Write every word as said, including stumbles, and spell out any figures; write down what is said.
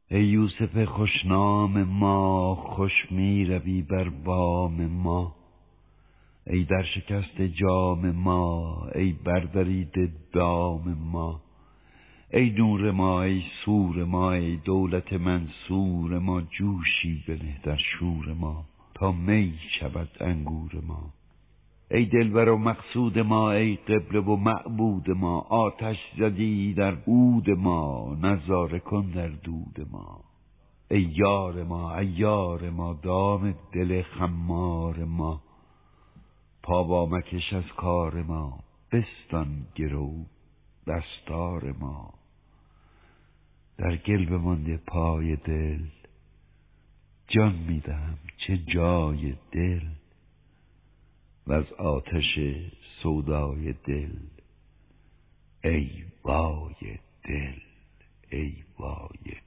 ای یوسف خوشنام ما، خوش می روی بر بام ما. ای در شکست جام ما، ای بردریده دام ما. ای نور ما، ای سور ما، ای دولت منصور ما. جوشی بنه در شور ما، تا می شود انگور ما. ای دلبر و مقصود ما، ای قبله و معبود ما. آتش زدی در عود ما، نظاره کن در دود ما. ای یار ما، عیار ما، دام دل خمار ما. پا با مکش از کار ما، بستان گرو دستار ما. در گل بمانده پای دل، جان میدهم چه جای دل. وز آتش سودای دل، ای وای دل، ای وای